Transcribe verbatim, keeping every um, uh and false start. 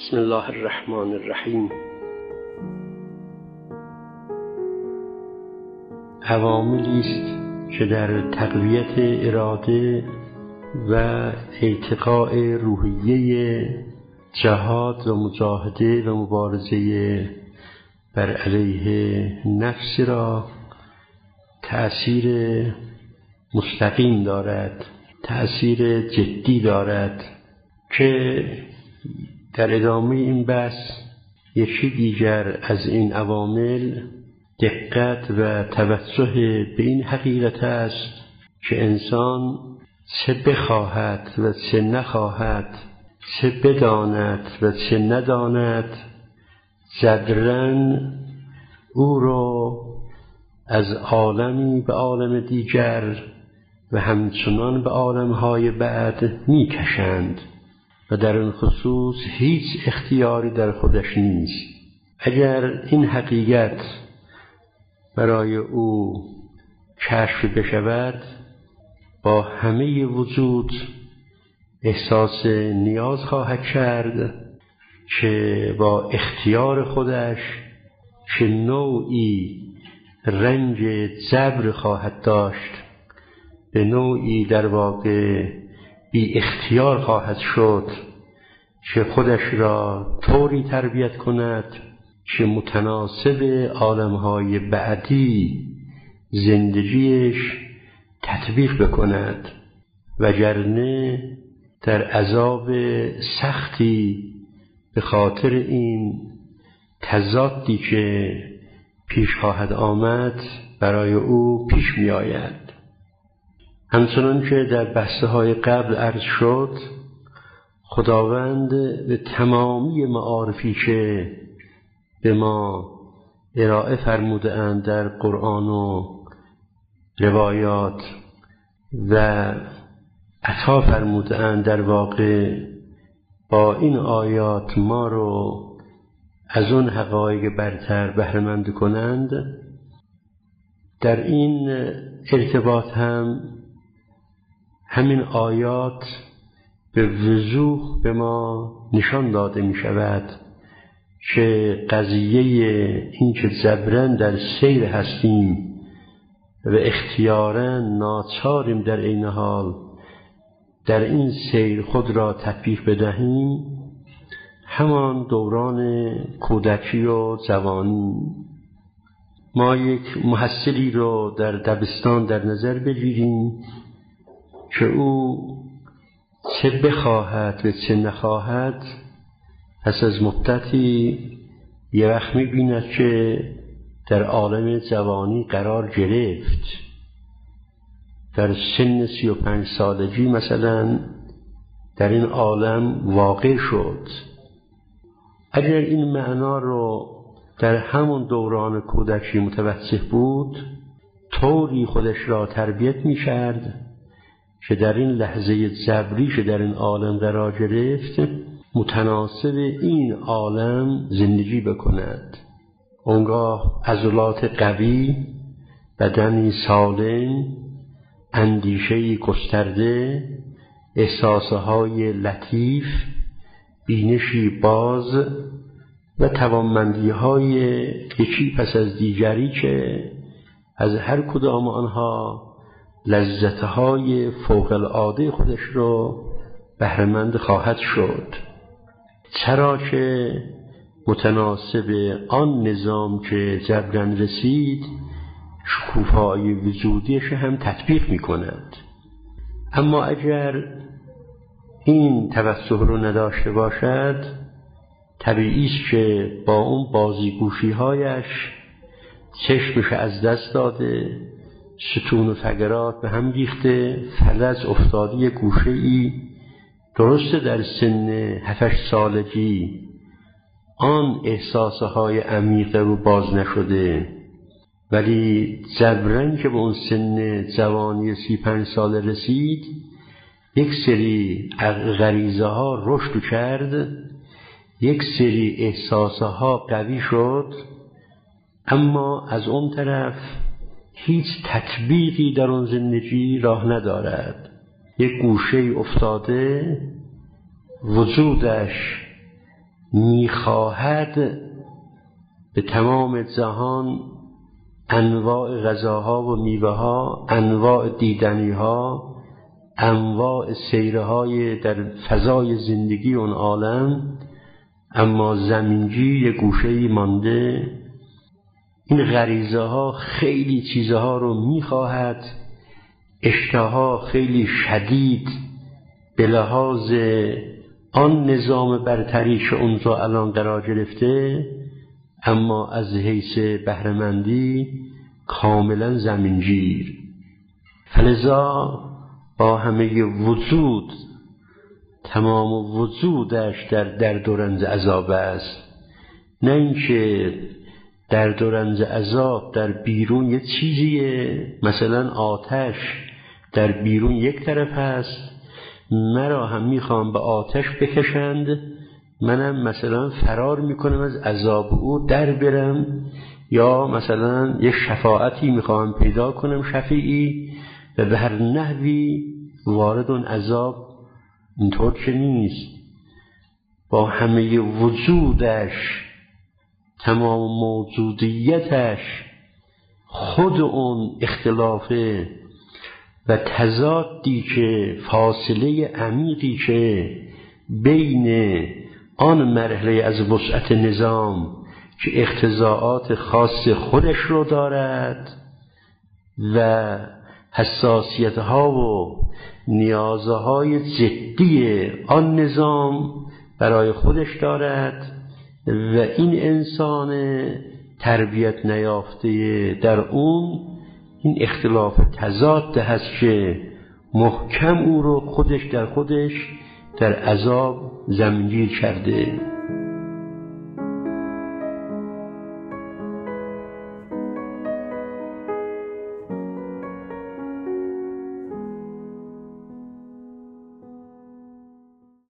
بسم الله الرحمن الرحیم. عواملی است که در تقویت اراده و ارتقاء روحیه جهاد و مجاهده و مبارزه بر علیه نفس را تأثیر مستقیم دارد، تأثیر جدی دارد که در ادامه این بحث یکی دیگر از این عوامل دقت و توجه به این حقیقت است که انسان چه بخواهد و چه نخواهد، چه بداند و چه نداند، جبراً او را از عالمی به عالم دیگر و همچنان به عالمهای بعد می کشند و در این خصوص هیچ اختیاری در خودش نیست. اگر این حقیقت برای او کشف بشود، با همه وجود احساس نیاز خواهد کرد که با اختیار خودش که نوعی رنج جبر خواهد داشت، به نوعی در واقع بی اختیار خواهد شد که خودش را طوری تربیت کند که متناسب عالمهای بعدی زندگیش تطبیق بکند، وگرنه در عذاب سختی به خاطر این تضادی که پیش خواهد آمد برای او پیش می آید. همچنان که در بحث های قبل عرض شد، خداوند به تمامی معارفی که به ما ارائه فرموده اند در قرآن و روایات و عطا فرموده اند، در واقع با این آیات ما رو از اون حقایق برتر بهره‌مند کنند. در این ارتباط هم همین آیات به وضوح به ما نشان داده می شود که قضیه این که جبراً در سیر هستیم و اختیاراً ناچاریم در این حال در این سیر خود را تطبیق بدهیم، همان دوران کودکی و جوانی. ما یک محصلی رو در دبستان در نظر بگیریم که او چه بخواهد و چه نخواهد، پس از مدتی یه وقت می‌بیند که در عالم جوانی قرار گرفت، در سن سی و پنج سالگی مثلا در این عالم واقع شد. اگر این معنا رو در همون دوران کودکی متوجه بود، طوری خودش را تربیت می‌کرد که در این لحظه جبری که در این عالم قرار گرفت متناسب این عالم زندگی بکند. اونگاه عضلات قوی، بدنی سالم، اندیشه‌ای گسترده، احساسهای لطیف، بینشی باز و توانمندی‌های یکی پس از دیگری که از هر کدام آنها لذتهای فوق العاده خودش رو بهره‌مند خواهد شد، چرا که متناسب آن نظام که جبراً رسید شکوفایی وجودیش هم تطبیق می کند. اما اگر این توسط رو نداشته باشد، طبیعی است که با اون بازیگوشی هایش چشمش از دست داده، ستون و فقرات به هم ریخته، فلج افتاده گوشه ای. درسته در سن هفت سالگی آن احساسهای عمیقه رو باز نشده، ولی جبراً که به اون سن جوانی سی پنج سال رسید، یک سری غریزه ها رشد کرد، یک سری احساسه ها قوی شد، اما از اون طرف هیچ تطبیقی در اون زندگی راه ندارد. یک گوشه افتاده، وجودش میخواهد به تمام جهان انواع غذاها و میوه‌ها، انواع دیدنی‌ها، انواع سیرهای در فضای زندگی اون عالم، اما زمینجی یه گوشه‌ای مانده. این غریزه ها خیلی چیزها رو میخواهد، اشتها خیلی شدید به لحاظ آن نظام برتری که اونجا الان قرار گرفته، اما از حیث بهره‌مندی کاملا زمینگیر. فلذا با همه وجود، تمام وجودش در درد و رنج عذاب است. نه اینکه درد و رنج عذاب در بیرون یه چیزیه، مثلا آتش در بیرون یک طرف هست، مرا هم میخوام به آتش بکشند، منم مثلا فرار میکنم از عذاب او در برم، یا مثلا یه شفاعتی میخوام پیدا کنم، شفیعی، و به هر نحوی وارد اون عذاب. اینطور که نیست. با همه وجودش، تمام موجودیتش، خود اون اختلافه و تضادی که، فاصله عمیقی که بین آن مرحله از وسعت نظام که اقتضاعات خاص خودش رو دارد و حساسیت‌ها و نیازهای جدی آن نظام برای خودش دارد، و این انسان تربیت نیافته در اون این اختلاف تضاد هست که محکم او رو خودش در خودش در عذاب زمینگیر کرده.